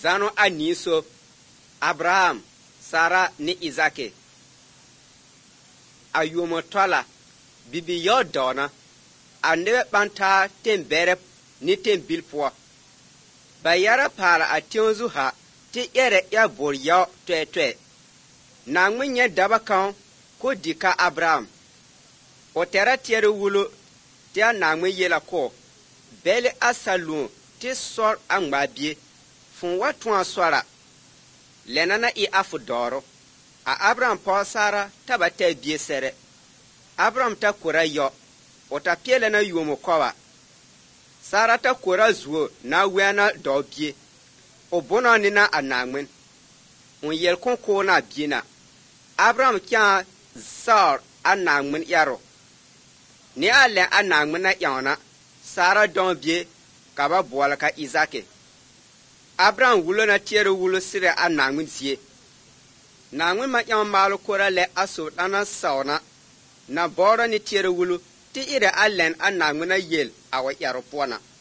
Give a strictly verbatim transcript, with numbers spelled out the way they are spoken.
zanu a niso Abraham, Sara ni Isake. A yumo tola bibi yo dona a nebe banta tem bere ni tem bilpo. Ba yara para a tionzu ha ti ere ya bor yo twe twe. Na ngmenye daba kan ko dika Abraham. O tera tiere wulo ti a na ngme yela ko. Bele asalu ti sor angmabie. Fun watu aswara. Lenana i afu doro. A Abraham pa Sara taba te bie sere. Abraham ta kura yo. O ta piele na yuomo kowa. Sara ta kura zuo na wena do bie. O bona ni na anangmen. On yel kon ko na biena. Abraham kya Sar anangmen yaro. Ni ale anangmen na yana. Sara don bie kaba boala ka Isake. Abraham wulo na tiere wulo sire anangmen sie. Nangmen ma yan malu kora le aso dana sauna. Na bora ni tiere wulo ti ire alen anangmen na yel awa yaro pona.